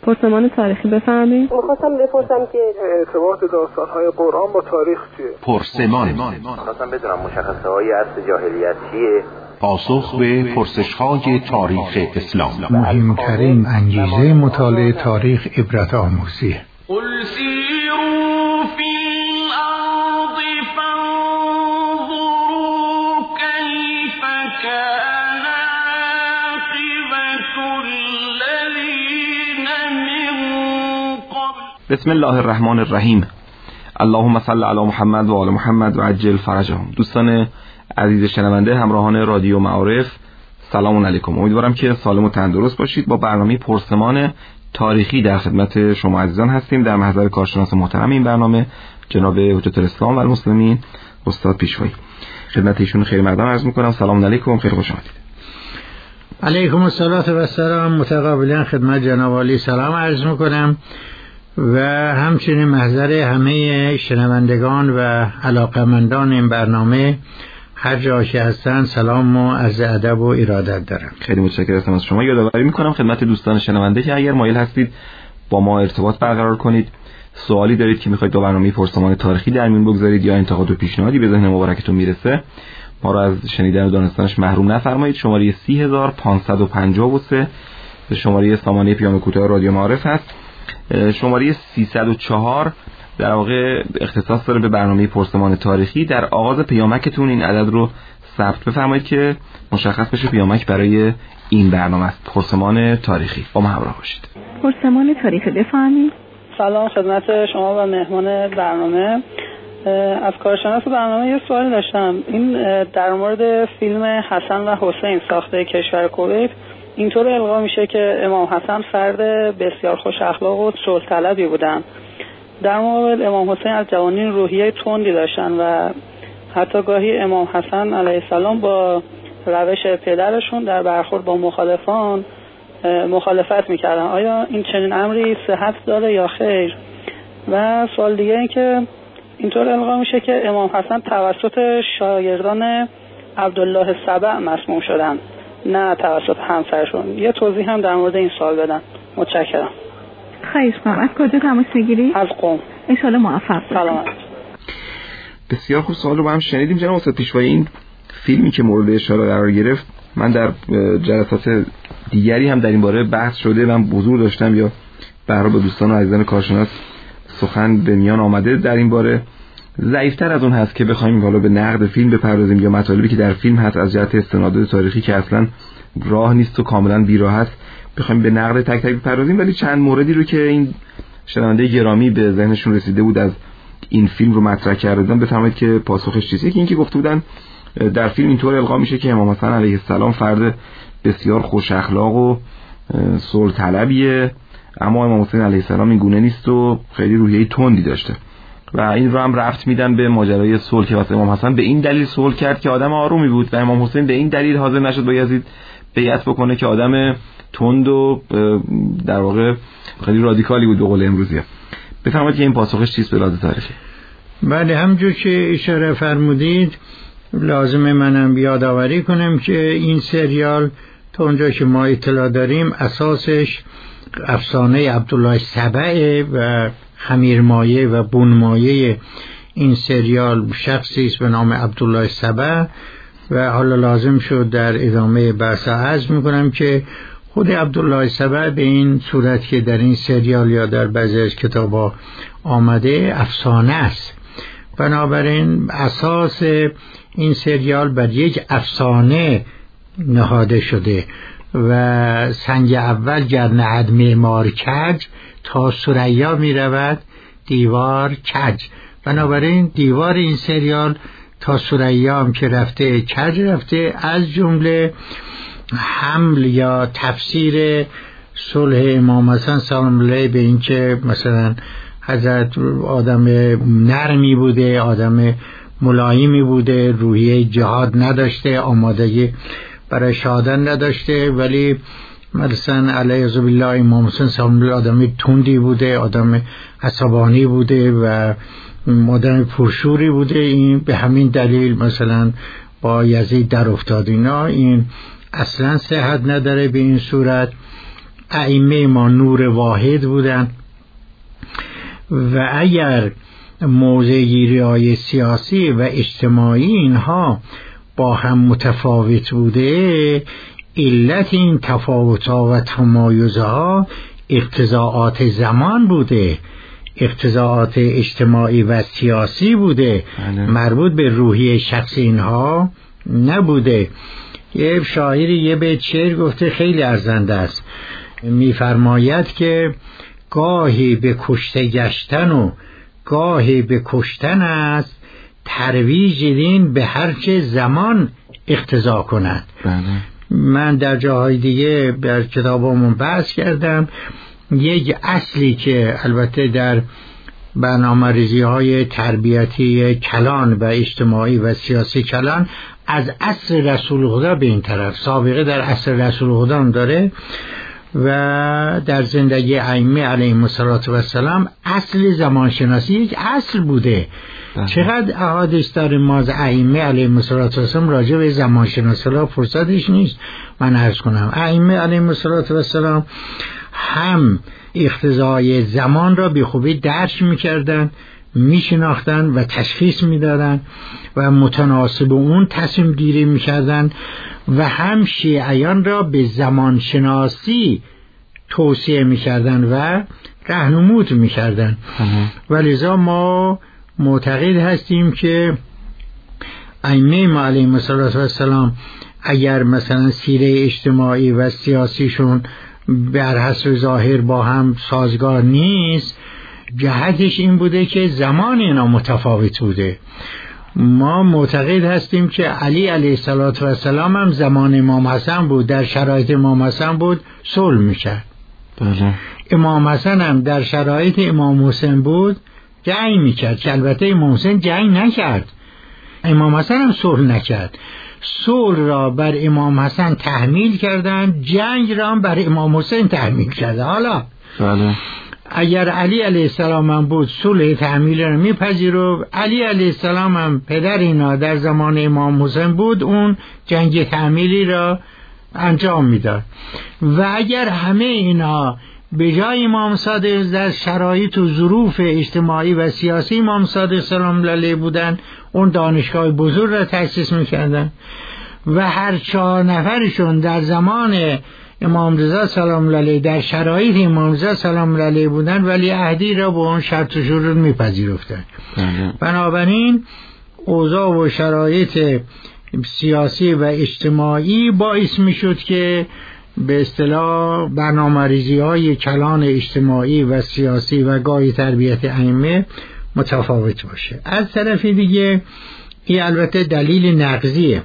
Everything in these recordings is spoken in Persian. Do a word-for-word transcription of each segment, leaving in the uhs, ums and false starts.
پرسمان تاریخی بفرمایید. می‌خواستم بپرسم که ارتباط داستان‌های قرآن با تاریخ چیه؟ پرسمان. می‌خواستم بدونم مشخصه‌های عصر جاهلیت چیه؟ پاسخ به پرسش‌های تاریخ اسلام. مهمترین انگیزه مطالعه تاریخ عبرت آموزیه. قل سیروا فی الارض فانظروا کیف کان عاقبة الذین من قبل. بسم الله الرحمن الرحیم. اللهم صل علی محمد و آل محمد و عجل فرجهم. دوستان عزیز شنونده همراهان رادیو معارف، سلام علیکم. امیدوارم که سالم و تندرست باشید. با برنامه پرسمان تاریخی در خدمت شما عزیزان هستیم. در محضر کارشناس محترم این برنامه جناب حجت الاسلام و المسلمین استاد پیشوایی، خدمت ایشون خیلی مقدم عرض میکنم. سلام علیکم، خیلی خوش آمدید. علیکم السلام و السلام. متقابلا خدمت جناب عالی سلام عرض میکنم و همچنین محضر همه شنوندگان و علاقمندان این برنامه هر جا که هستن سلام و عرض ادب و ارادت دارم. خیلی متشکرم از شما. یادآوری میکنم خدمت دوستان شنونده که اگر مایل هستید با ما ارتباط برقرار کنید، سوالی دارید که میخواید با برنامه پرسمان تاریخی در میون بگذارید یا انتقاد و پیشنهادی به ذهن مبارکتون میرسه، ما رو از شنیدن و دانستنش محروم نفرمایید. شماره سی هزار پانصد و پنجاه و سه شماره سامانه پیام کوتاه رادیو معارف هست. شماره سیصد و چهار در واقع اختصاص داره به برنامه پرسمان تاریخی. در آغاز پیامکتون این عدد رو ثبت بفرمایید که مشخص بشه پیامک برای این برنامه است. پرسمان تاریخی، با ما همراه باشید. پرسمان تاریخی بفرمایید. سلام خدمت شما و مهمان برنامه. از کارشناس برنامه یه سوالی داشتم. این در مورد فیلم حسن و حسین ساخته کشور کویت اینطور القا میشه که امام حسن فرد بسیار خوش اخلاق و صلح طلبی بودن، در مقابل امام حسین از جوانین روحیه تندی داشتن و حتی گاهی امام حسن علیه السلام با روش پدرشون در برخورد با مخالفان مخالفت میکردن. آیا این چنین امری صحت داره یا خیر؟ و سوال دیگه این که اینطور القا میشه که امام حسن توسط شاگردان عبدالله سبع مسموم شدن، نه توسط همسرشون. یه توضیح هم در مورد این سوال بدن. متشکرم. خواهش می‌کنم. از کجا تماس می‌گیری؟ از قم. ان شاءالله موفق باشید. سلامت. بسیار خوب، سوال رو با هم شنیدیم جناب استاد پیشوایی. این فیلمی که مورد اشاره قرار گرفت، من در جلسات دیگری هم در این باره بحث شده، من حضور داشتم یا برای با دوستان و عزیزان کارشناس سخن به میان آمده در این باره. ضعیف‌تر از اون هست که بخوایم حالا به نقد فیلم بپردازیم یا مطالبی که در فیلم هست از جهت استنادات تاریخی که اصلا راه نیست و کاملا بیراه است بخوایم به نقد تک تک بپردازیم، ولی چند موردی رو که این شنونده گرامی به ذهنشون رسیده بود از این فیلم رو مطرح کردن بفرمایید که پاسخش چیه. که اینکه گفته بودن در فیلم اینطور القا میشه که امام حسن علیه السلام فرد بسیار خوش اخلاق و صلح طلبیه، اما امام حسین علیه السلام این گونه نیست و خیلی روحیه تندی داشته و این رو هم رفت میدن به ماجرای صلح که واسه امام حسن به این دلیل صلح کرد که آدم آرومی بود و امام حسین به این دلیل حاضر نشد با یزید بیعت بکنه که آدم تند و در واقع خیلی رادیکالی بود به قول امروزی. بفرمایید که این پاسخش چیست به لحاظ تاریخی؟ بله، همونجور که اشاره فرمودید لازمه منم یادآوری کنم که این سریال تا اونجا که ما اطلاع داریم اساسش افسانه عبدالله سبع و خمیرمایه و بونمایه این سریال شخصی است به نام عبدالله سبع و حالا لازم شد در ادامه بحث عرض میکنم که خود عبدالله سبع به این صورت که در این سریال یا در بعضی از کتابا آمده افسانه است. بنابراین اساس این سریال بر یک افسانه نهاده شده و سنگ اول گر نهد معمار کج تا ثریا می رود دیوار کج. بنابراین دیوار این سریال تا ثریا هم که رفته کج رفته، از جمله حمل یا تفسیر صلح امام حسن سلام الله به این که مثلا حضرت آدم نرمی بوده، آدم ملایمی بوده، روحیه جهاد نداشته، آمادگی برای شهادت نداشته، ولی مثلا علیه بالله امام حسین سلام الله آدم تندی بوده، آدم عصبانی بوده و آدم پرشوری بوده. این به همین دلیل مثلا با یزید در افتاد. اینا این اصلا صحت نداره به این صورت. ائمه ما نور واحد بودن و اگر موضع گیری‌های سیاسی و اجتماعی اینها با هم متفاوت بوده، علت این تفاوت‌ها و تمایزها اقتضاعات زمان بوده، اقتضاعات اجتماعی و سیاسی بوده، بله. مربوط به روحیه شخصی اینها نبوده. یه شاعری یه بیت شعر گفته خیلی ارزنده است، میفرماید که گاهی به کشته گشتن و گاهی به کشتن است، ترویج دین به هرچه زمان اقتضا کند. بله. من در جاهای دیگه در کتابمون بحث کردم، یک اصلی که البته در برنامه‌ریزی های تربیتی کلان و اجتماعی و سیاسی کلان از عصر رسول خدا به این طرف سابقه در عصر رسول خدا هم داره و در زندگی ائمه علیهم السلام اصل زمانشناسی یک اصل بوده. ده. چقدر احادیث داریم ما از ائمه علیهم السلام راجع به زمانشناسی ها فرصتش نیست من عرض کنم. ائمه علیهم السلام هم اقتضای زمان را به خوبی درک می‌کردند، میشناختن و تشخیص میدادن و متناسب اون تصمیم گیری میکردن و هم شیعیان را به زمان شناسی توصیه میکردن و راهنمود میکردن. ولذا ما معتقد هستیم که ائمه ما علیهم السلام اگر مثلا سیره اجتماعی و سیاسیشون بر حسب ظاهر با هم سازگار نیست، جهتش این بوده که زمان اینا متفاوت بوده. ما معتقد هستیم که علی علیه السلام هم زمان امام حسن بود، در شرایط امام حسن بود، صلح میکرد. بله. امام حسن هم در شرایط امام حسین بود، جنگ میکرد، که البته امام حسین جنگ نکرد، امام حسن هم صلح نکرد. صلح را بر امام حسن تحمیل کردن، جنگ را هم بر امام حسین تحمیل کرده. حالا بله. اگر علی علیه السلام هم بود صلح تحمیل را میپذیرفت، علی علیه السلام هم پدر اینا در زمان امام حسین بود، اون جنگ تحمیلی را انجام میداد. و اگر همه اینا به جای امام صادق در شرایط و ظروف اجتماعی و سیاسی امام صادق سلام علیه بودن، اون دانشگاه بزرگ را تأسیس میکردن و هر چهار نفرشون در زمان امام رضا سلام علیه در شرایط امام رضا سلام علیه بودن، ولی عهدی را با اون شرط و شروط میپذیرفتن. بنابراین اوضاع و شرایط سیاسی و اجتماعی باعث میشد که به اصطلاح برنامه‌ریزی های کلان اجتماعی و سیاسی و گاهی تربیت ائمه متفاوت باشه. از طرف دیگه این البته دلیل نقضیه.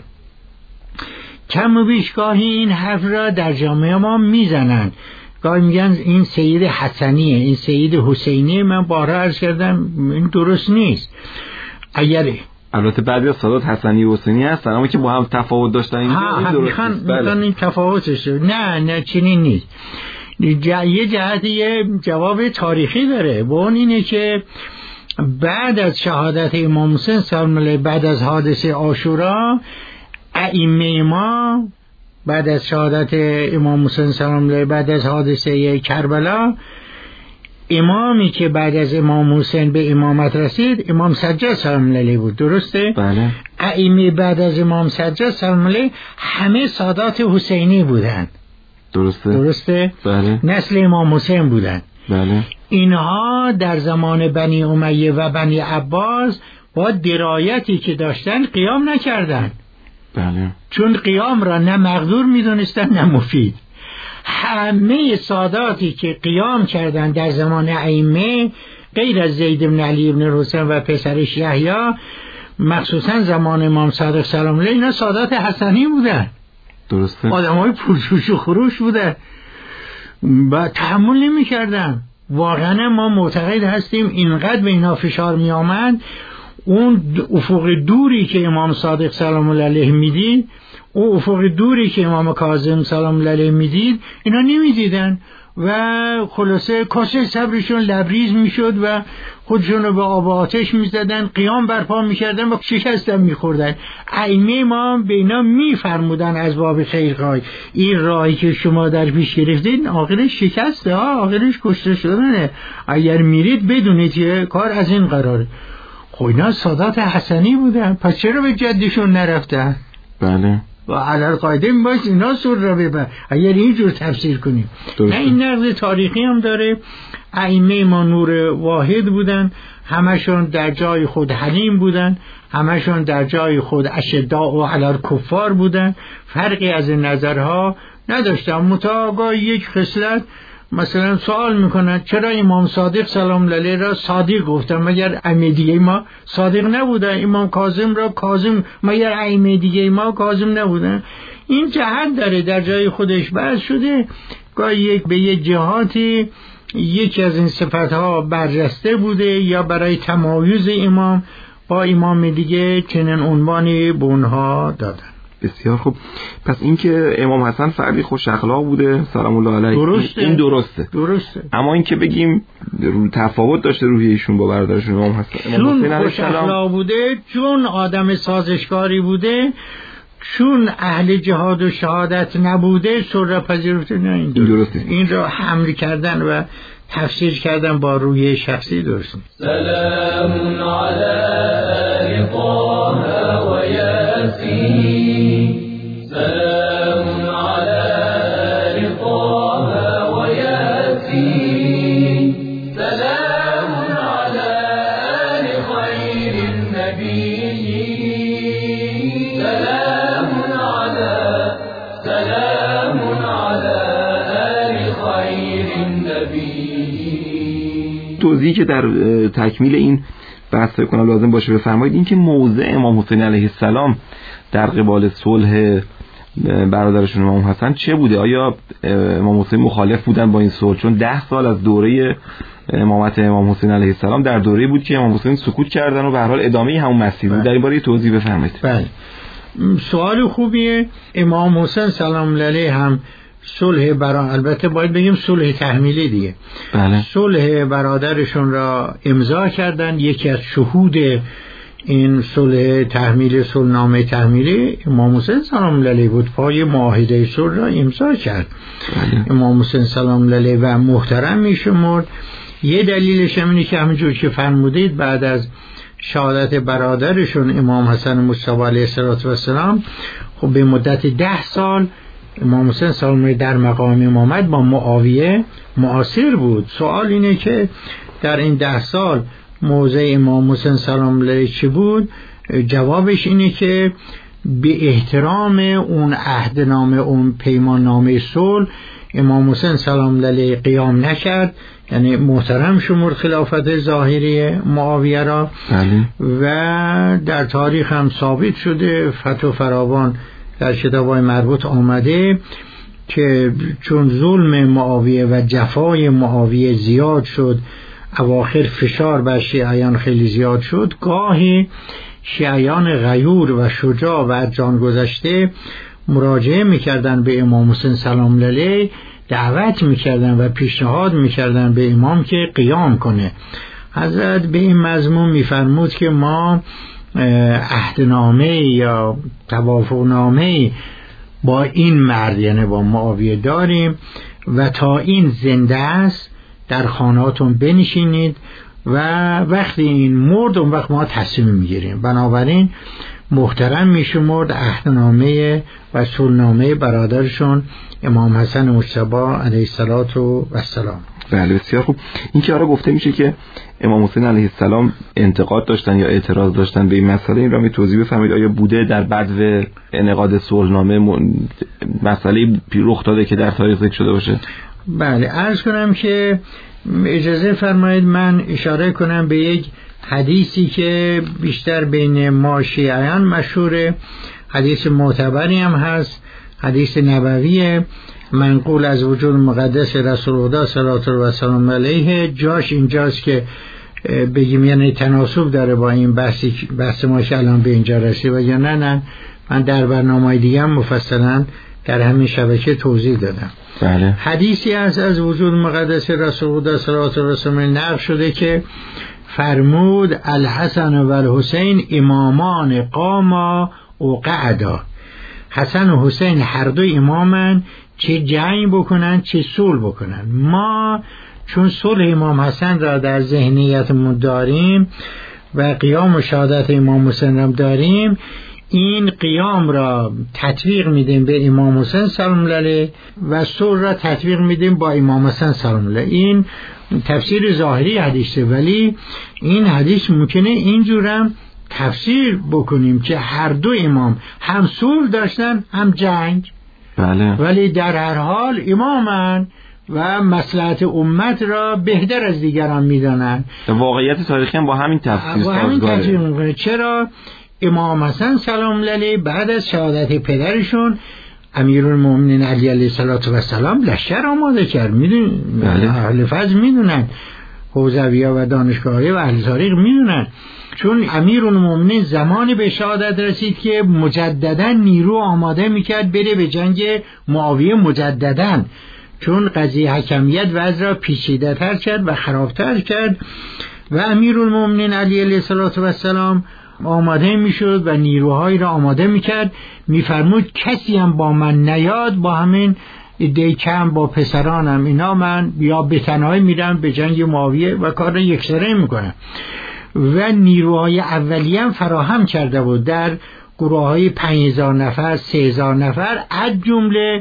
کم و بیش گاهی این حرف را در جامعه ما میزنن، گاهی میگن این سید حسنیه، این سید حسینیه. من بارها عرض کردم این درست نیست. اگر البته بعضی از سادات حسنی و حسینی هستن اما که با هم تفاوت داشتن، این درست میخوان میخوان این تفاوتش. نه نه چنین نیست. یه جهت یه جواب تاریخی داره، و اون اینه که بعد از شهادت امام حسین سلام علیه، بعد از حادثه عاشورا، ائمه ما بعد از شهادت امام حسین سلام علیه، بعد از حادثه کربلا، امامی که بعد از امام حسین به امامت رسید امام سجاد سلام علیه بود. درسته؟ بله. ائمه بعد از امام سجاد سلام علیه همه سادات حسینی بودند. درسته؟ درسته؟ بله. نسل امام حسین بودند. بله. اینها در زمان بنی امیه و بنی عباس با درایتی که داشتن قیام نکردند. بله. چون قیام را نه مقدور میدونستن نه مفید. همه ساداتی که قیام کردن در زمان ائمه غیر از زید بن علی بن حسین و پسرش یحیی، مخصوصا زمان امام صادق سلام علیه، اینا سادات حسنی بودن. درسته. آدمای پرجوش و خروش بودن و تحمل نمی کردن. واقعا ما معتقد هستیم اینقدر به اینا فشار می آمد، اون افق دوری که امام صادق سلام علیه میدید، او افق دوری که امام کاظم سلام علیه میدید، اینا نمیدیدن. و خلاصه کاسه صبرشون لبریز میشد و خودشون رو به آب و آتش میزدن، قیام برپا میکردن و شکستم میخوردن. ائمه ما به اینا میفرمودن از باب خیرخواهی این راهی که شما در پیش گرفتید آخرش شکسته ها، آخرش کشته شدنه، اگر میرید بدونید که کار از این قراره. خب اینا سادات حسنی بودن، پس چرا به جدشون نرفتن؟ بله و علال قاعده میباید اینا سر را ببر اگر اینجور تفسیر کنیم. نه این نقد تاریخی هم داره. ائمه ما نور واحد بودن، همشون در جای خود حلیم بودن، همشون در جای خود اشداء و علال کفار بودن، فرقی از این نظرها نداشتن. متاگاه یک خصلت مثلا سوال میکنن چرا امام صادق سلام علیه را صادق گفتن مگر ائمه دیگه ما صادق نبودن؟ امام کاظم را کاظم مگر ائمه دیگه ما کاظم نبودن؟ این جهت داره در جای خودش بحث شده. گاهی یک به یک جهاتی یکی از این صفتها برجسته بوده یا برای تمایز امام با امام دیگه چنین عنوانی به اونها دادن. بسیار خوب. پس این که امام حسن فردی خوش اخلاق بوده سلام الله علیه درسته. این درسته درسته. اما این که بگیم تفاوت داشته روحیه ایشون با برادرشون امام حسن، امام حسین علیه خوش اخلاق السلام بوده، چون آدم سازشکاری بوده، چون اهل جهاد و شهادت نبوده سر پذیرفته. نه این درسته. درسته. این را حمل کردن و تفسیر کردن با روحیه شخصی درست. سلام علی آل طه و یاسین، سلام علی آل طه و یاسین، سلام علی آل خیر النبیین، سلام علی سلام علی آل خیر النبیین. توضیحی که در تکمیل این بحث فکر کنم لازم باشه بفرمایید این که موضع امام حسین علیه السلام در قبال صلح برادرشون امام حسن چه بوده؟ آیا امام حسین مخالف بودن با این صلح؟ چون ده سال از دوره امامت امام حسین علیه السلام در دوره بود که امام حسین سکوت کردن و به هر حال ادامه همون مسیر بود. در این باره توضیح بفرمایید. بله سوال خوبیه. امام حسین سلام علیه هم صلح برا البته باید بگیم صلح تحمیلی دیگه. بله. صلح برادرشون را امضا کردن. یکی از شهود این صلح تحمیل صلحنامه تحمیلی امام حسین سلام علیه بود، پای معاهده صلح را امضا کرد. بله. امام حسین سلام علیه و محترم میشمرد. یه دلیلش هم اینه که همونجور که فرمودید بعد از شهادت برادرشون امام حسن مصطفی علیه السلام خب به مدت ده سال امام حسین سلام علیه در مقام امامت با معاویه معاصر بود. سوال اینه که در این ده سال موضع امام حسین سلام علیه چی بود؟ جوابش اینه که به احترام اون عهدنامه، اون پیماننامه صلح امام حسین سلام علیه قیام نکرد، یعنی محترم شمرد خلافت ظاهری معاویه را. بله. و در تاریخ هم ثابت شده، فتح فراوان در کتاب‌های مربوط آمده که چون ظلم معاویه و جفای معاویه زیاد شد، اواخر فشار بر شیعیان خیلی زیاد شد، گاهی شیعیان غیور و شجاع و جان گذشته مراجعه میکردن به امام حسین سلام علیه، دعوت میکردن و پیشنهاد میکردن به امام که قیام کنه. حضرت به این مضمون میفرمود که ما عهدنامه یا توافقنامه با این مرد یعنی با معاویه داریم و تا این زنده است در خانهاتون بنشینید و وقتی این مرد اون وقت ما تصمیم میگیریم. بنابراین محترم میشمرد عهدنامه و صلحنامه برادرشون امام حسن مجتبی علیه السلام. بله بسیار خوب. این که آره گفته میشه که امام حسین علیه السلام انتقاد داشتن یا اعتراض داشتن به این مسئله، این را می توضیح بفرمایید. آیا بوده در بدو انعقاد صلحنامه مسئله رخ داده که در تاریخ ذکر شده باشه؟ بله عرض کنم که اجازه فرمایید من اشاره کنم به یک حدیثی که بیشتر بین ما شیعیان مشهوره، حدیث معتبری هم هست، حدیث نبویه منقول از وجود مقدس رسول الله صلی الله علیه و سلم علیه. جاش اینجاست که بگیم یعنی تناسب داره با این بحثی بحث ما که الان به اینجا رسید و یا نه نه من در برنامه دیگه هم مفصلا در همین شبکه توضیح دادم. بله. حدیثی از از وجود مقدس رسول الله صلی الله علیه و سلم نقل شده که فرمود الحسن و الحسین امامان قاما و قعدا. حسن و حسین هر دو امامن، چه جنگ بکنن چه صلح بکنن. ما چون صلح امام حسن را در ذهنیتمون داریم و قیام و شهادت امام حسین را داریم، این قیام را تطبیق میدیم به امام حسین سلام الله علیه و صلح را تطبیق میدیم با امام حسین سلام الله. این تفسیر ظاهری حدیثه، ولی این حدیث ممکنه اینجورم تفسیر بکنیم که هر دو امام هم صلح داشتن هم جنگ. بله. ولی در هر حال امامن و مصلحت امت را بهتر از دیگران میدانند. واقعیت تاریخی هم با همین تفسیر سازگاره. چرا؟ امام حسن سلام الله علیه بعد از شهادت پدرشون امیرالمومنین علی علیه السلام لشکر آماده کرد. میدونن بله. اهل فضل میدونن، حوزوی‌ها و دانشگاه‌های و اهل تاریخ میدونن، چون امیرالمومنین زمانی به شهادت رسید که مجددا نیرو آماده میکرد بره به جنگ معاویه مجددا، چون قضیه حکمیت وضع را پیچیده تر کرد و خرابتر کرد و امیرالمومنین علی علیه السلام آماده میشد و نیروهایی را آماده میکرد. میفرمود کسی هم با من نیاد، با همین ایده کم با پسرانم اینا من یا به تنهایی میرم به جنگ معاویه و کار را یکسره میکنم. و نیروهای اولیه هم فراهم کرده بود در گروه های پنج هزار نفر، سه هزار نفر، از جمله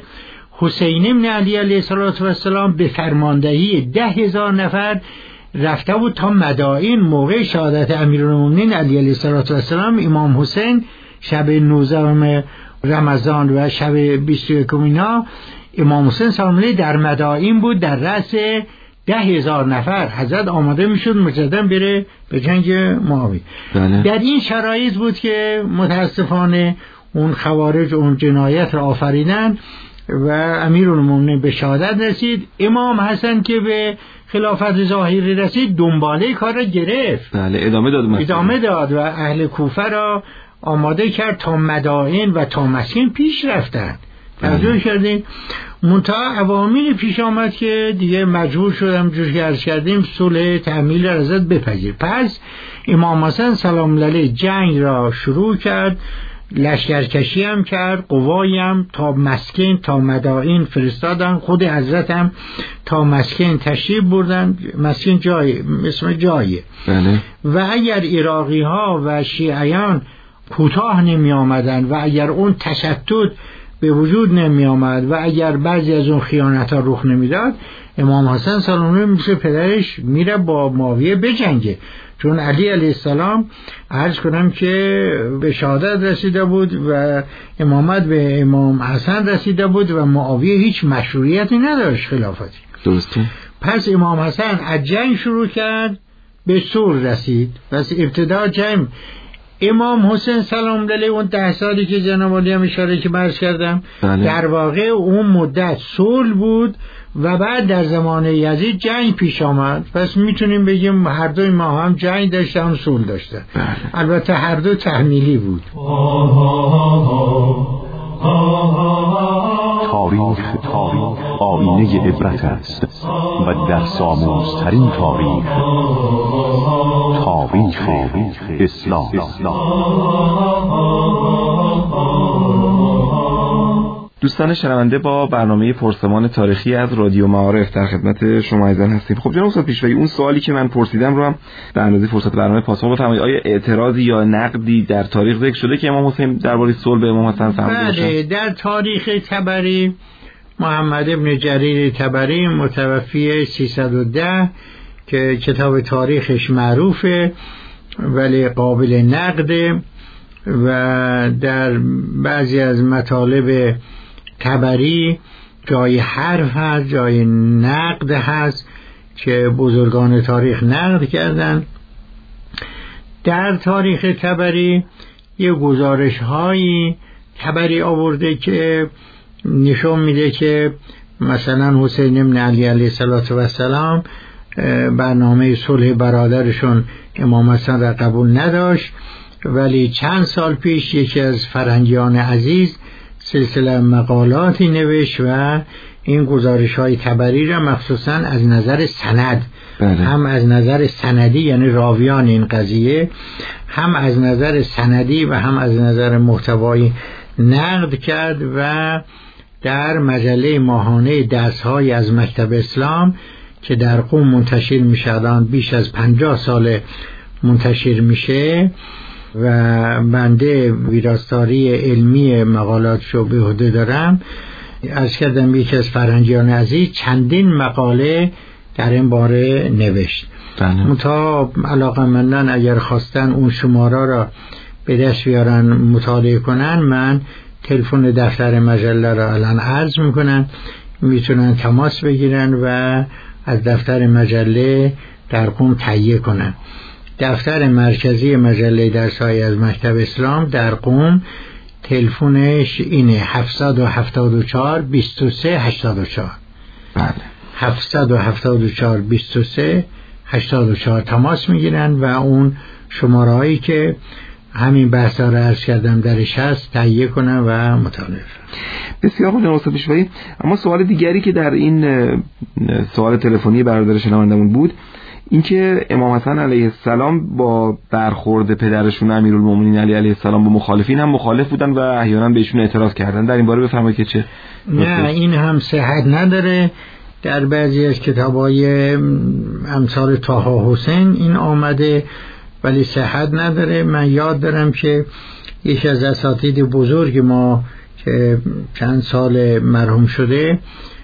حسین بن علی علیه السلام به فرماندهی ده هزار نفر رفته بود تا مدائن. موقع شهادت امیرالمومنین علی علیه السلام امام حسین شب نوزدهم رمضان و شب بیست و یکم اینا امام حسین سلام الله در مدائن بود، در رأس ده هزار نفر. حضرت آماده میشد مجددا بره به جنگ معاویه. بله. در این شرایط بود که متاسفانه اون خوارج اون جنایت را آفریدن و امیرالمومنین به شهادت رسید. امام حسن که به خلافت ظاهری رسید دنباله کار را گرفت. بله ادامه داد مثلا. ادامه داد و اهل کوفه را آماده کرد تا مدائن و تا مسکن پیش رفتن. توجه کردین؟ منتها عواملی پیش آمد که دیگه مجبور شدم جور که عرض کردیم صلح تحمیل ازت بپذیر. پس امام حسن سلام الله علیه جنگ را شروع کرد، لشکرکشی هم کرد، قوایی هم تا مسکن تا مدائن فرستادن. خود حضرت هم تا مسکن تشریف بردن. مسکن جای اسم جایه. بله. و اگر عراقی ها و شیعیان کوتاه نمی آمدن و اگر اون تشتت به وجود نمی آمد و اگر بعضی از اون خیانت ها رخ نمی داد، امام حسن سلام الله مثل پدرش میره با معاویه بجنگه. چون علی علیه السلام عرض کنم که به شهادت رسیده بود و امامت به امام حسن رسیده بود و معاویه هیچ مشروعیتی نداشت خلافتی. درسته. پس امام حسن از جنگ شروع کرد، به صلح رسید. پس ابتدا جنگ امام حسین سلام الله علیه اون ده سالی که جناب عالی هم اشاره که عرض کردم بله. در واقع اون مدت صلح بود و بعد در زمان یزید جنگ پیش آمد. پس میتونیم بگیم هر دوی ما هم جنگ داشتن هم صلح داشتن. بله. البته هر دو تحمیلی بود. تاریخ تاریخ آینه عبرت است و در ساموزترین تاریخ تاریخ اسلام. دوستان شنونده، با برنامه پرسمان تاریخی از رادیو معارف در خدمت شما عزیزان هستیم. خب جناب استاد پیشوایی، اون سوالی که من پرسیدم رو هم به اندازه فرصت برنامه پاسخ بفرمایید. آیا اعتراضی یا نقدی در تاریخ ذکر شده که امام حسین درباره صلح به امام حسن فرموده باشه؟ بله، در تاریخ طبری محمد ابن جریر طبری متوفی سیصد و ده که کتاب تاریخش معروفه ولی قابل نقده و در بعضی از مطالب طبری جای حرف هست، جای نقد هست که بزرگان تاریخ نقد کردن. در تاریخ طبری یه گزارش هایی طبری آورده که نشون میده که مثلا حسین بن علی علیه السلام برنامه صلح برادرشون امام حسن را قبول نداشت، ولی چند سال پیش یکی از فرنگیان عزیز سلسله مقالاتی نوشت و این گزارش های تبری را مخصوصا از نظر سند بله. هم از نظر سندی یعنی راویان این قضیه، هم از نظر سندی و هم از نظر محتوایی نقد کرد و در مجله ماهانه درس‌های از مکتب اسلام که در قم منتشر می‌شدن بیش از پنجاه سال منتشر میشه و بنده ویراستاری علمی مقالاتشو به عهده دارم، عرض کردم یکی از فرهنگیان عزیز چندین مقاله در این باره نوشت. متا علاقه‌مندان اگر خواستن اون شماره را به دست بیارن مطالعه کنن، من تلفن دفتر مجله را الان عرض میکنن، میتونن تماس بگیرن و از دفتر مجله در قم تهیه کنن. دفتر مرکزی مجله درس‌های از مکتب اسلام در قم تلفنش اینه هفتصد و هفتاد و چهار بیست و سه هشتاد و چهار. بله. هفتصد و هفتاد و چهار بیست و سه هشتاد و چهار تماس میگیرن و اون شماره هایی که همین بحثا رو عرض کردم درش هست تهیه کنن و مطالعه. بسیار خوب جناب استاد پیشوایی. اما سوال دیگری که در این سوال تلفنی برادر شنوندمون بود اینکه امام حسن علیه السلام با برخورد پدرشون امیرالمومنین علی علیه السلام با مخالفین هم مخالف بودن و احیانا بهشون اعتراض کردن. در این باره بفرمایید که چه؟ نه، این هم صحت نداره. در بعضی از کتابای امثال طه حسین این آمده ولی صحت نداره. من یاد دارم که یکی از اساتید بزرگ ما که چند سال مرحوم شده،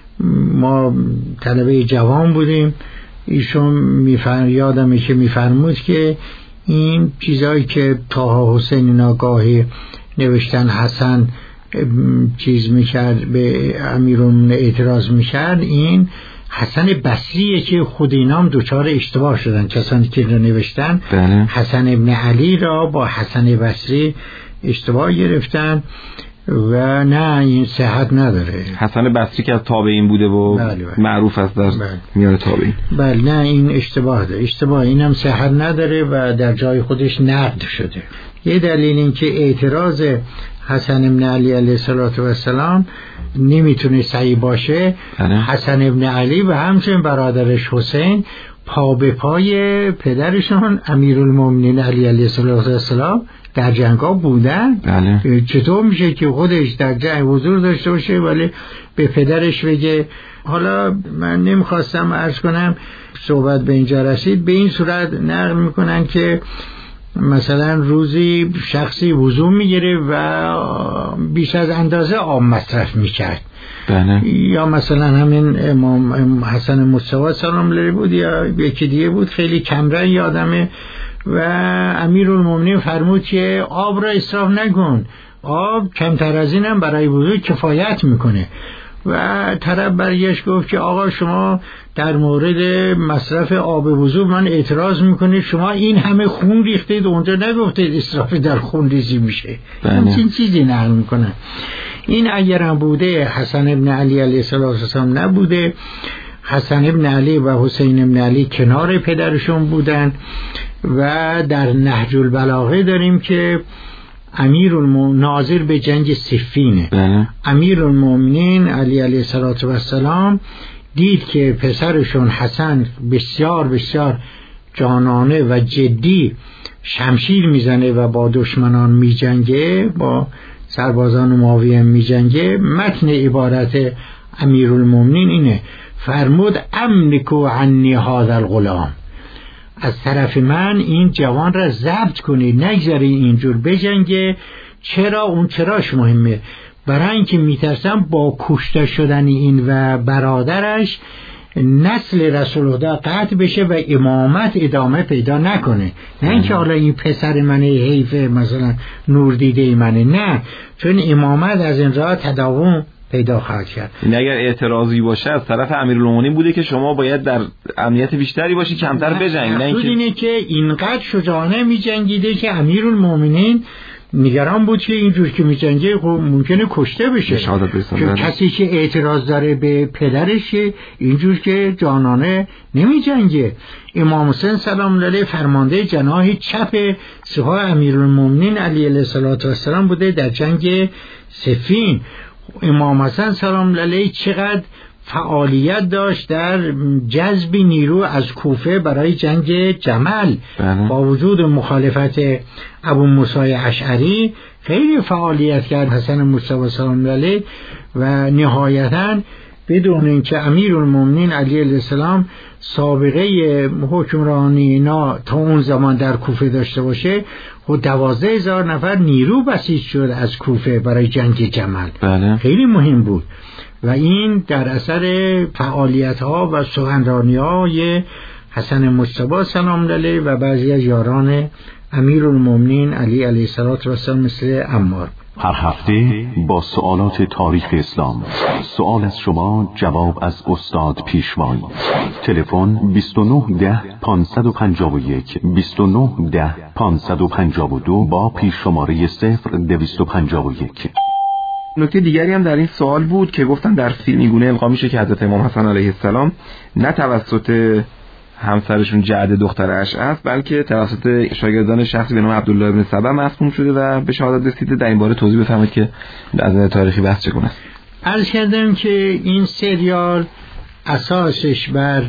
ما طلبه جوان بودیم، ایشون میفرم یادمه که میفرمود که این چیزایی که طه حسین اینا گاهی نوشتن حسن چیز میکرد به امیرالمومنین اعتراض میکرد، این حسن بصریه که خود اینام دوچار اشتباه شدن. کسانی که رو نوشتن بله. حسن ابن علی را با حسن بصری اشتباه گرفتن و نه، این صحت نداره. حسن بصری که از تابعین بوده و بله بله. معروف است در بله. میان تابعین. بله نه، این اشتباه ده. اشتباه اینم صحت نداره و در جای خودش نقد شده. یه دلیل این که اعتراض حسن ابن علی علیه السلام نمیتونه صحیح باشه بله. حسن ابن علی و همچنین برادرش حسین پا به پای پدرشون امیرالمومنین علی علیه السلام در جنگا بودن بله. چطور میشه که خودش در جنگ حضور داشته باشه ولی به پدرش بگه؟ حالا من نمیخواستم عرض کنم، صحبت به اینجا رسید، به این صورت نقل میکنن که مثلا روزی شخصی وضو میگیره و بیش از اندازه آب مصرف میکرد بله. یا مثلا همین امام حسن مصطفی سلام علیه بود یا یکی دیگه بود، خیلی کمرنگ آدمه و امیرالمومنین فرمود که آب را اسراف نکن، آب کمتر از این هم برای وضو کفایت میکنه. و طرف برگشت گفت که آقا شما در مورد مصرف آب وضو من اعتراض میکنید، شما این همه خون ریختید اونجا نگفتید اسراف در خون ریزی میشه. این چیزی نقل میکنن. این اگر هم بوده حسن ابن علی علیه السلام نبوده. حسن ابن علی و حسین ابن علی کنار پدرشون بودن و در نهج البلاغه داریم که امیرالمومنین ناظر به جنگ صفینه، امیرالمومنین علی علیه السلام دید که پسرشون حسن بسیار بسیار جانانه و جدی شمشیر میزنه و با دشمنان میجنگه، با سربازان معاویه میجنگه. متن عبارت امیرالمومنین اینه، فرمود املکو عنی هذا الغلام، از طرف من این جوان را ضبط کنید، نگذاری اینجور بجنگه. چرا؟ اون چراش مهمه، برای اینکه میترسم با کشته شدن این و برادرش نسل رسول خدا قطع بشه و امامت ادامه پیدا نکنه. نه اینکه حالا این پسر منه حیفه مثلا نور دیده منه، نه، چون امامت از این راه تداوم پیدا خواهد کرد. این اگر اعتراضی باشه از طرف امیرالمومنین بوده که شما باید در امنیت بیشتری باشی، کمتر بجنگید. نه اینکه اینه که اینقدر شجاعانه میجنگیده که امیرالمومنین نگران بود که اینجور که می‌جنگه خب ممکنه کشته بشه، که کسی که اعتراض داره به پدرش اینجور که جانانه نمی‌جنگه. امام حسین سلام علیه فرمانده جناح چپ سپاه امیرالمومنین علیه السلام بوده در جنگ صفین. امام حسن سلام علیه چقدر فعالیت داشت در جذب نیرو از کوفه برای جنگ جمل. بله. با وجود مخالفت ابو موسی اشعری خیلی فعالیت کرد حسن مصطفی سلام علیه و نهایتاً بدون اینکه امیرالمومنین علیه السلام سابقه حکمرانی اینا تا اون زمان در کوفه داشته باشه و دوازده هزار نفر نیرو بسیج شد از کوفه برای جنگ جمل. بله. خیلی مهم بود و این در اثر فعالیت ها و سخنرانی های حسن مجتبی سلام علیه و بعضی از یاران امیرالمومنین علی علیه السلام مثل عمار. هر هفته با سوالات تاریخ اسلام، سوال از شما، جواب از استاد پیشوایی. تلفن بیست و نه ده پانصد و پنجاه و یک بیست و نه ده پانصد و پنجاه و دو با پیش شماره صفر دویست و پنجاه و یک. نکته دیگری هم در این سوال بود که گفتن در فیلم اینگونه القا میشه که حضرت امام حسن علیه السلام نه توسط همسرشون جعد دختر اشعث بلکه توسط شاگردان شخصی به نام عبدالله ابن سبا مسموم شده و به شهادت رسیده. در این باره توضیح بفرمایید که از نظر تاریخی بحث چگونه است. عرض کردم که این سریال اساسش بر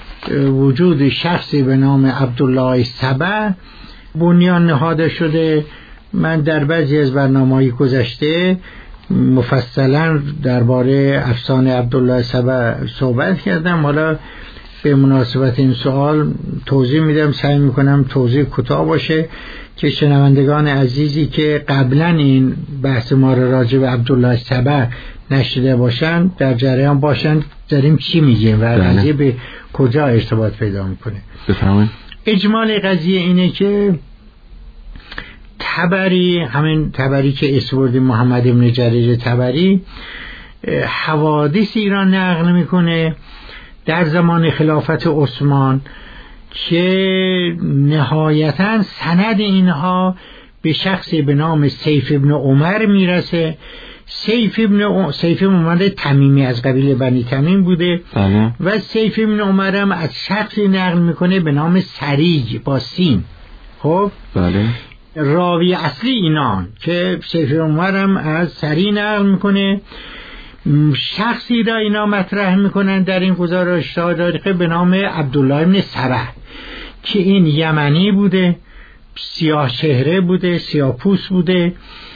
وجود شخصی به نام عبدالله سبا بنیان نهاده شده. من در بعضی از برنامه‌های گذشته مفصلا درباره افسانه عبدالله سبا صحبت کردم. حالا به مناسبت این سوال توضیح میدم، سعی میکنم توضیح کوتاه باشه که شنوندگان عزیزی که قبلا این بحث ما را راجع به عبدالله سبا نشیده باشن در جریان باشن داریم چی میگیم و قضیه به کجا ارتباط پیدا میکنه. بفرمایید. اجمال قضیه اینه که طبری، همین طبری که اسم محمد ابن جریر طبری، حوادث ایران نقل میکنه در زمان خلافت عثمان که نهایتاً سند اینها به شخصی به نام سیف ابن عمر میرسه. سیف ابن سیف عمر تمیمی از قبیله بنی تمیم بوده. بله. و سیف ابن عمر هم از شخصی نقل میکنه به نام سریج با سین. خب بله. راوی اصلی اینان که سیف ابن عمر هم از سری نقل میکنه. شخصی را اینا مطرح میکنن در این گزارش تاریخی به نام عبدالله ابن سبا که این یمنی بوده، سیاه چهره بوده، سیاه پوست بوده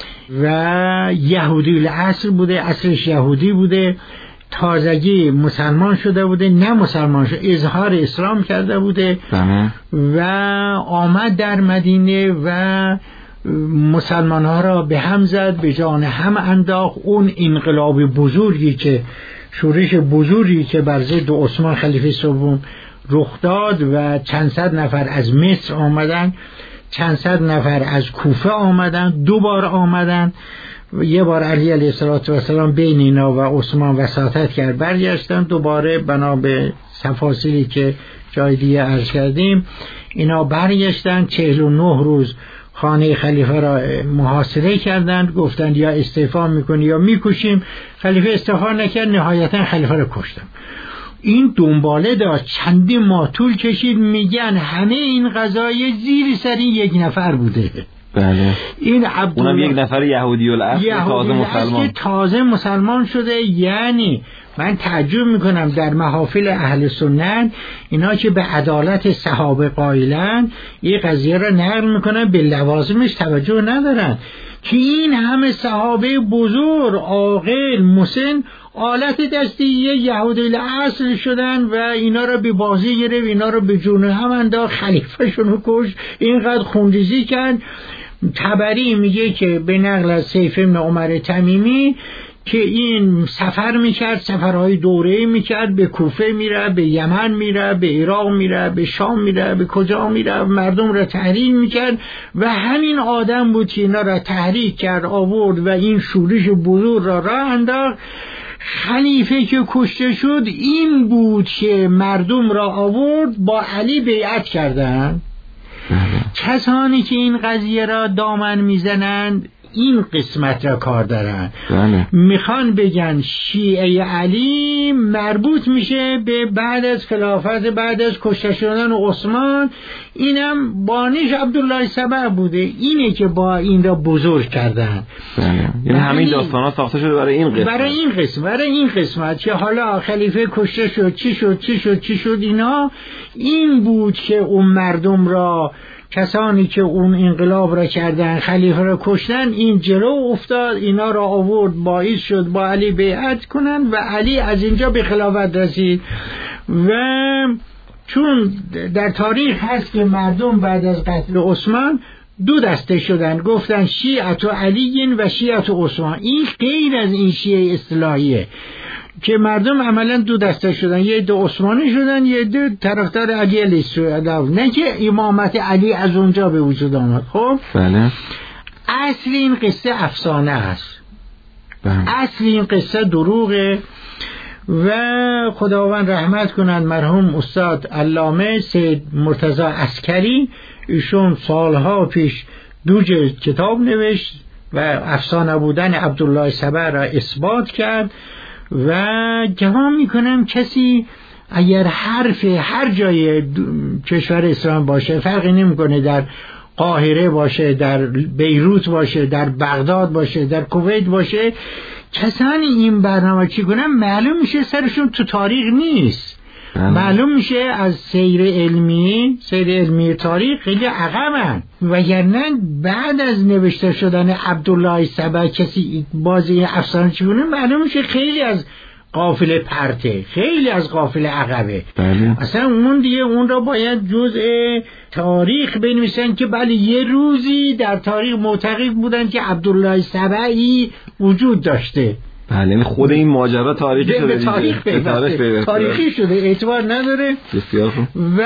و یهودی الاصل بوده، اصلش یهودی بوده، تازگی مسلمان شده بوده، نه مسلمان شده، اظهار اسلام کرده بوده و آمد در مدینه و مسلمان ها را به هم زد، به جان هم انداخت. اون انقلاب بزرگی که شورش بزرگی که بر ضد عثمان خلیفه سوم رخ داد و چند صد نفر از مصر آمدن، چند صد نفر از کوفه آمدن، دو بار آمدن. یه بار علی علیه السلام بین اینا و عثمان وساطت کرد، برگشتن دوباره بنا به تفاصیلی که جای دیگه عرض کردیم اینا برگشتن. چهل و نه روز خانه خلیفه را محاصره کردند، گفتند یا استعفا میکنی یا میکشیم. خلیفه استعفا نکرد، نهایتا خلیفه را کشتن. این دنباله داشت، چندین ماه طول کشید. میگن همه این قضایه زیر سر این یک نفر بوده. بله. این عبدالله اونم یک نفر یهودی الاصل تازه مسلمان که تازه مسلمان شده. یعنی من تعجب میکنم در محافل اهل سنت اینا که به عدالت صحابه قائلن این قضیه را نقل میکنن، به لوازمش توجه ندارن که این همه صحابه بزرگ عاقل مسن آلت دستی یهودی الاصل شدن و اینا را به بازی گرفت، اینا را به جون هم انداخت، خلیفه شونو کش، اینقدر خونریزی کرد. طبری میگه که به نقل از سیف ابن عمر تمیمی که این سفر میکرد، سفرهای دوره‌ای میکرد، به کوفه میره، به یمن میره، به عراق میره، به شام میره، به کجا میره، مردم را تحریک میکرد و همین آدم بود که اینا را تحریک کرد، آورد و این شورش بزرگ را راه انداخت. خلیفه که کشته شد این بود که مردم را آورد با علی بیعت کردن. کسانی که این قضیه را دامن میزنند این قسمت را کار دارن. بله. میخوان بگن شیعه علی مربوط میشه به بعد از خلافت، بعد از کشته شدن عثمان، اینم بانیش عبدالله سبع بوده، اینه که با این را بزرگ کردن. بله. یعنی همین داستان ها ساخته شده برای این قسمت، برای این قسمت برای این قسمت که حالا خلیفه کشته شد، چی شد چی شد چی شد اینا، این بود که اون مردم را، کسانی که اون انقلاب را کردن، خلیفه را کشتن، این جلو افتاد، اینا را آورد، باعث شد با علی بیعت کنن و علی از اینجا به خلافت رسید. و چون در تاریخ هست که مردم بعد از قتل عثمان دو دسته شدن، گفتن شیعت و علیین و شیعت و عثمان. این غیر از این شیعه اصطلاحیه که مردم عملا دو دسته شدن، یه دو عثمانی شدن، یه دو طرفدار علی علیه السلام، نه که امامت علی از اونجا به وجود آمد. خب بله. اصل این قصه افسانه است. بله. اصل این قصه دروغه و خداوند رحمت کنند مرحوم استاد علامه سید مرتضی عسکری، ایشون سالها پیش دو جلد کتاب نوشت و افسانه بودن عبدالله سبع را اثبات کرد و گمان میکنم کسی اگر حرف هر جای کشور اسلام باشه، فرقی نمیکنه در قاهره باشه، در بیروت باشه، در بغداد باشه، در کویت باشه، کسانی این برنامه چی کنن معلوم میشه سرشون تو تاریخ نیست. معلوم میشه از سیر علمی سیر علمی تاریخ خیلی عقبن، وگرنه بعد از نوشته شدن عبدالله سبع کسی بازی افسانه چگونه معلوم میشه خیلی از قافله پرته، خیلی از قافله عقبه. بله. اصلا اون دیگه اون را باید جزء تاریخ بنویسن که بله یه روزی در تاریخ معتقد بودن که عبدالله سبعی وجود داشته. بله، خود این ماجرا تاریخی شده، به تاریخ پیوسته، تاریخی شده، اعتبار نداره. بسیار خوب. و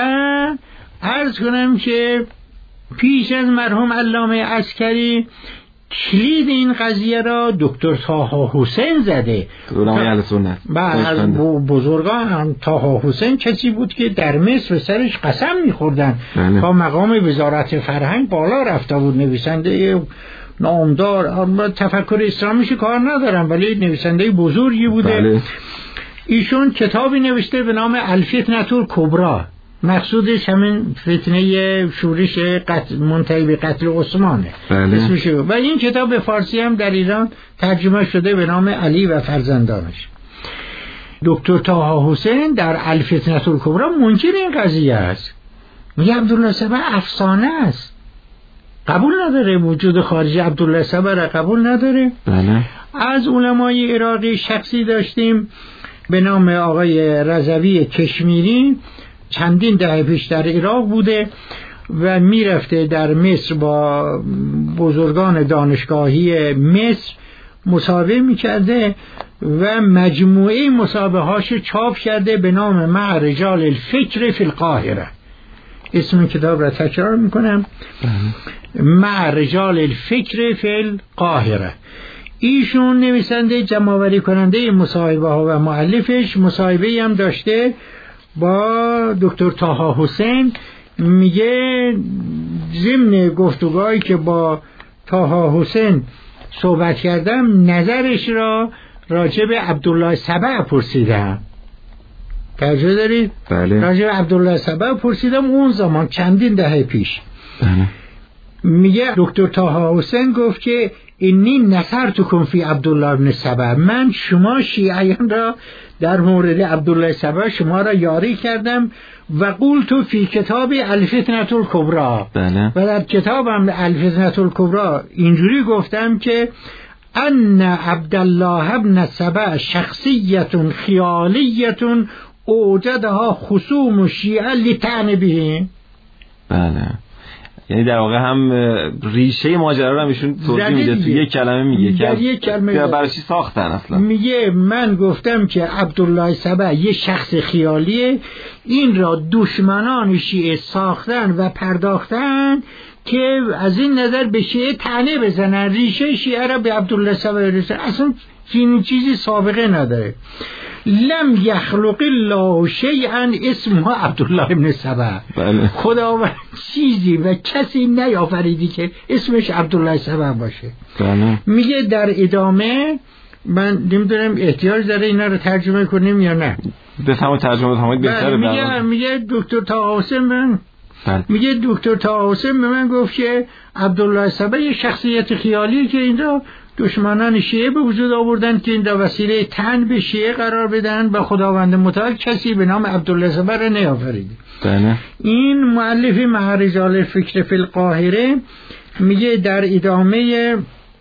عرض کنم که پیش از مرحوم علامه عسکری کلید این قضیه را دکتر طاها حسین زده. علمای اهل سنت. بعد از بزرگان طاها حسین کسی بود که در مصر سرش قسم می‌خوردن تا مقام وزارت فرهنگ بالا رفته بود. نویسنده نامدار، تفکر اسلامیش کار ندارم ولی نویسنده بزرگی بوده. بله. ایشون کتابی نوشته به نام الفتنة الکبری، مقصودش همین فتنه شورش قتل منتهی به قتل عثمانه. بله. اسمشه. و این کتاب به فارسی هم در ایران ترجمه شده به نام علی و فرزندانش. دکتر طاها حسین در الفتنة الکبری منکر این قضیه است، میگه عبدالله سبع افسانه است، قبول نداره، وجود خارجی عبدالله سبع را قبول نداره. بله. از علمای عراقی شخصی داشتیم به نام آقای رضوی کشمیری، چندین دهه پیش در عراق بوده و میرفته در مصر با بزرگان دانشگاهی مصر مصاحبه میکرده و مجموعه مصاحبه هاشو چاپ کرده به نام مع رجال الفکر فی القاهره. اسم کتاب را تکرار میکنم، مع رجال الفکر فی القاهره. ایشون نویسنده، جمع‌آوری کننده مصاحبه ها و مؤلفش. مصاحبه هم داشته با دکتر طاها حسین. میگه ضمن گفتگوهایی که با طاها حسین صحبت کردم نظرش را راجع به عبدالله سبع پرسیدم. توجه دارید؟ بله. راجع به عبدالله سبع پرسیدم اون زمان چندین دهه پیش. بله. میگه دکتر طاها حسین گفت که اینی نصرتکم فی عبدالله بن سبع، من شما شیعیان را در مورد عبدالله سبع شما را یاری کردم و قلت فی کتاب الفتنة الکبری. بله. و در کتابم الفتنة الکبری اینجوری گفتم که ان عبدالله بن سبع شخصیت خیالیت اوجدها خصوم و شیعه لطعن به. بله. یعنی در واقع هم ریشه ماجرا رو هم ایشون توضیح میده، تو یک کلمه میگه که یک کلمه برای چی ساختن اصلا. میگه من گفتم که عبدالله سبع یه شخص خیالیه، این را دشمنان شیعه ساختن و پرداختن که از این نظر به شیعه طعنه بزنن، ریشه شیعه را به عبدالله سبع رسن. اصلا چنین چیزی سابقه نداره. لم یخلق الله شیئا اسمه عبدالله ابن سبع. خداوند چیزی و کسی نیافریدی که اسمش عبدالله سبع باشه. بله. میگه در ادامه، من نمیدونم احتیاج داره اینا رو ترجمه کنیم یا نه. بفهمید ترجمه بفهمید بهتره. میگه میگه دکتر طه حسین من بله. میگه دکتر طه حسین به من گفت که عبدالله سبع یه شخصیت خیالیه که اینجا دشمنان شیعه به وجود آوردن که این وسیله تن به شیعه قرار بدن و خداوند متعال کسی به نام عبدالله سبع را نیافریده. بله. این مؤلف مع رجال فکر فی القاهره میگه در ادامه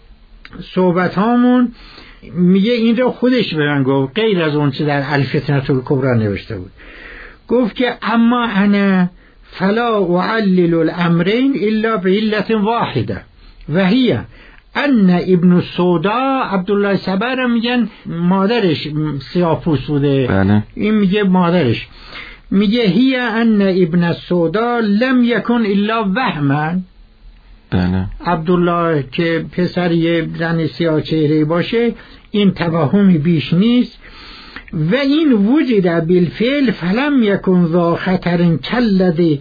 صحبت هامون میگه این را خودش به من گفت، غیر از اون چه در الفتنة الکبری نوشته بود. گفت که اما انا فلا اعلل الامرین الا بعلت واحده و هی ان ابن السودا عبدالله سبع را میگن مادرش سیاه‌پوست بوده. بله. این میگه مادرش میگه هی ان ابن السودا لم یکن الا وهما. بله. عبدالله که پسر یه زن سیاه چهره باشه این توهمی بیش نیست. و این وجد بالفعل فلم یکن ذا خطر کالذی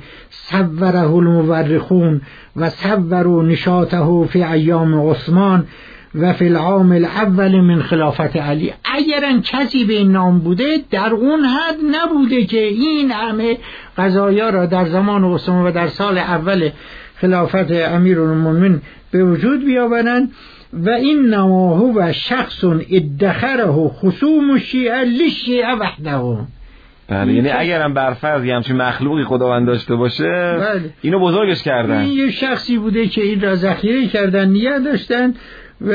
صوره المورخون و صوروا نشاطه فی ایام عثمان و فی العام الاول من خلافت علی. اگرن کسی به این نام بوده در اون حد نبوده که این همه قضایا را در زمان عثمان و در سال اول خلافت امیرالمومنین به وجود بیاورند. و این نماهو و شخص ادخره خصوم الشیعه للشیعه وحده. بله. یعنی اگرم برفرض یه همچین مخلوقی خداوند داشته باشه بله. اینو بزرگش کردن. این یه شخصی بوده که این را ذخیره کردن، نیه داشتن و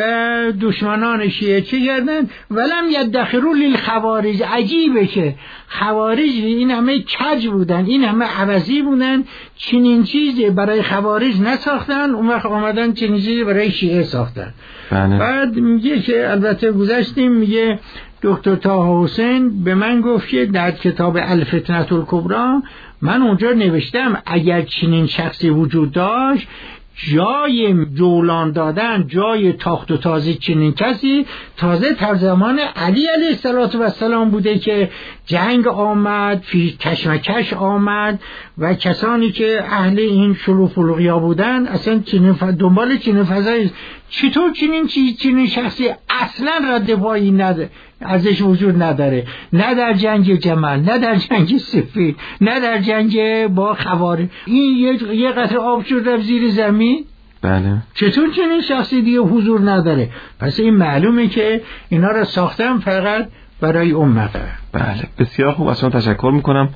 دشمنان شیعه چه کردن؟ ولم یدخروا للخوارج. عجیبه که خوارج این همه کج بودن، این همه عوضی بودن، چنین چیزی برای خوارج نساختن، اون وقت آمدن چنین چیزی برای شیعه ساختن. بله. بعد میگه که البته گذشتیم، میگه دکتر طه حسین به من گفت که در کتاب الفتنة الکبری من اونجا نوشتم اگر چنین شخصی وجود داشت جای جولان دادن، جای تاخت و تازی چنین کسی تازه در زمان علی علیه السلام بوده که جنگ آمد، فی کشمکش آمد و کسانی که اهل این شلوغ و لغیا بودن اصلا چنین ف... دنبال چنین فضایی. چطور چنین چیز چنین شخصی اصلا رد پایی نداره، ازش وجود نداره، نه در جنگ جمل، نه در جنگ صفین، نه در جنگ با خوارج. این یه, یه قطره آب شد زیر زمین. بله. چطور چنین شخصی دیگه حضور نداره؟ پس این معلومه که اینا را ساختم فقط برای امت. بله. بسیار خوب، از شما تشکر میکنم.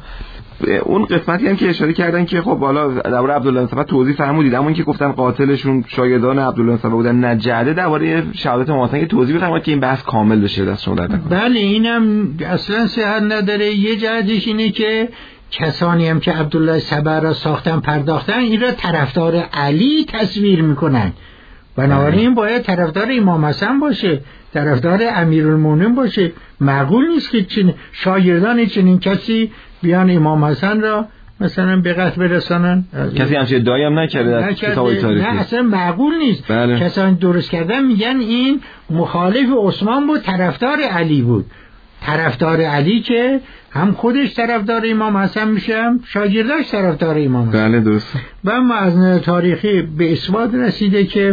اون قسمتی هم که اشاره کردن که خب حالا درباره عبدالله سبع توضیح فرمودید، اما این که گفتن قاتلشون شاگردان عبدالله سبع بودن نجعده، درباره شهادت امامحسن توضیح بفرمایید که این بحث کامل بشه دست شما درد نکنه. بله. اینم اصلا صحت نداره. یه جهتش اینه که کسانی هم که عبدالله سبع را ساختن پرداختن این را طرفدار علی تصویر میکنن، بنابراین باید طرفدار امام حسن باشه، طرفدار امیرالمومنین باشه. معقول نیست که چنین شاگردان چنین کسی بیان امام حسن را مثلا به قتل برسانن. کسی همچین ادعایی هم نکرده در کتاب‌های تاریخی. نه اصلا معقول نیست. بله. کسانی درست کردن میگن این مخالف عثمان بود، طرفدار علی بود. طرفدار علی که هم خودش طرفدار امام حسن میشه، هم شاگرداش طرفدار امام حسن. بله درست. و اما از نظر تاریخی به اثبات رسیده که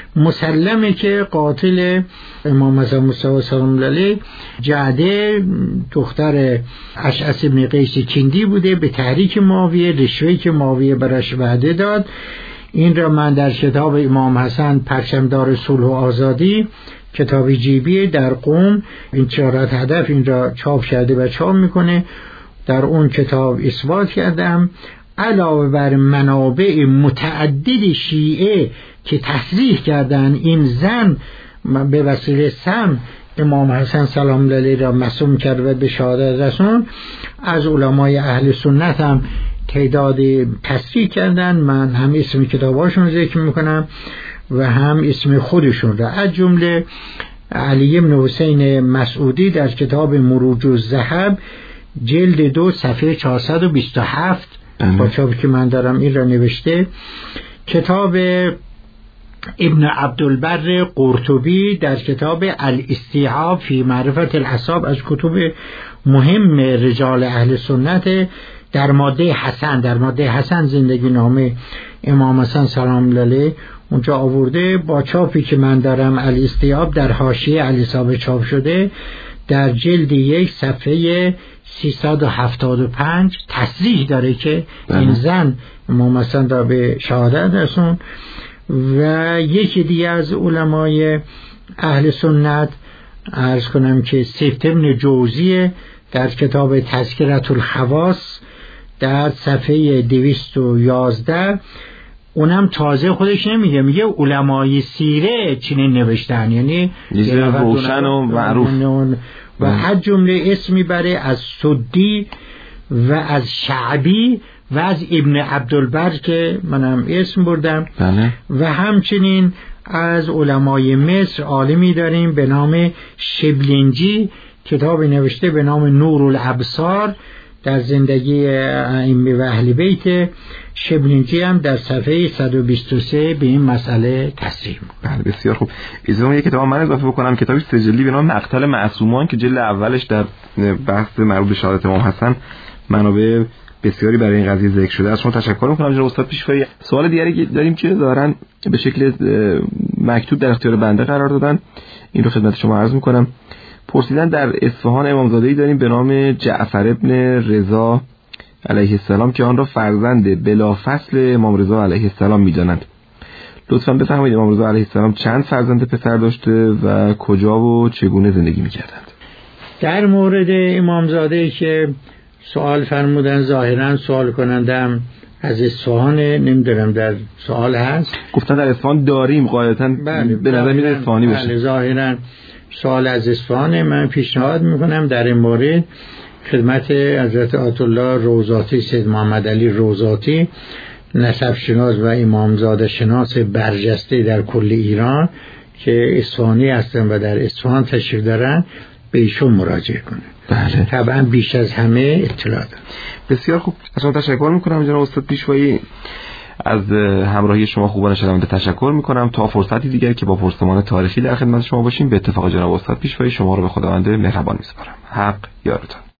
مسلمه که قاتل امام حسن مصطفی سلام علیه جعده دختر اشعث بن قیس کندی بوده. به تحریک معاویه، رشوه‌ای که معاویه براش وعده داد، این را من در کتاب امام حسن پرچمدار صلح و آزادی، کتابی جیبی در قم، این چهارت هدف این را چاپ کرده و چاپ میکنه. در اون کتاب اثبات کردم علاوه بر منابع متعدد شیعه که تصریح کردن این زن به وسیله سم امام حسن سلام علیه را مسموم کرد و به شهادت رسون، از علمای اهل سنت هم تعداد تصریح کردن. من هم اسم کتاباشون ذکر میکنم و هم اسم خودشون را، از جمله علی بن حسین مسعودی در کتاب مروج الذهب جلد دو صفحه چهارصد و بیست و هفت با چاپی که من دارم این را نوشته. کتاب ابن عبدالبر قرطبی در کتاب الاستیعاب فی معرفت الاصحاب از کتب مهم رجال اهل سنت در ماده حسن در ماده حسن زندگی نامه امام حسن سلام الله علیه اونجا آورده. با چاپی که من دارم الاستیعاب در حاشیه علی صاحب چاپ شده در جلد یک صفحه سیصد و هفتاد و پنج تصریح داره که این زن امام حسن را به شهادت رسون. و یکی دیگه از علمای اهل سنت عرض کنم که سیف ابن جوزی در کتاب تذکرة الخواص در صفحه دویست و یازده اونم تازه خودش نمیگه، میگه علمای سیره چنین نوشتن، یعنی روشن و معروف و از جمله اسم میبره از سدی و از شعبی و از ابن عبدالبر که منم اسم بردم بله. و همچنین از علمای مصر عالمی داریم به نام شبلنجی، کتابی نوشته به نام نور الابصار در زندگی ائمه و اهل بیت. شبلنجی هم در صفحه صد و بیست و سه به این مسئله تصریح می‌کنه. بله بسیار خوب. اجازه یک کتاب من اضافه بکنم، کتابی سجلی به نام مقتل معصومان که جلد اولش در بحث مربوط به شهادت امام حسن منابع بسیاری برای این قضیه ذکر شده. از شما تشکر می‌کنم جناب استاد پیشوایی. سوال دیگری که داریم که دارن به شکل مکتوب در اختیار بنده قرار دادن، این رو خدمت شما عرض می‌کنم. پرسیدن در اصفهان امامزاده‌ای داریم به نام جعفر ابن رضا علیه السلام که آن را فرزند بلافصل امام رضا علیه السلام می‌دانند. لطفاً بفرمایید امام رضا علیه السلام چند فرزند پسر داشته و کجا و چگونه زندگی می‌کردند؟ در مورد امامزاده که سوال فرمودن، ظاهراً سوال کنندم از اصفهان، نمیدونم در سوال هست گفتن در اصفهان داریم قاعدتاً بله به نظر میاد اصفهانی باشه. بله ظاهراً سوال از اصفهان. من پیشنهاد میکنم در این مورد خدمت حضرت آیت الله روضاتی سید محمد علی روضاتی نسب شناس و امامزاده شناس برجسته در کل ایران که اصفهانی هستن و در اصفهان تشریف دارن به ایشون مراجعه کنه. بله طبعا بیش از همه اطلاع دارم. بسیار خوب، از شما تشکر میکنم جناب استاد پیشوایی. از همراهی شما خوبان شنونده تشکر میکنم. تا فرصتی دیگر که با پرسمان تاریخی در خدمت شما باشیم، به اتفاق جناب استاد پیشوایی شما رو به خداوند مهربان میسپارم. حق یارتان.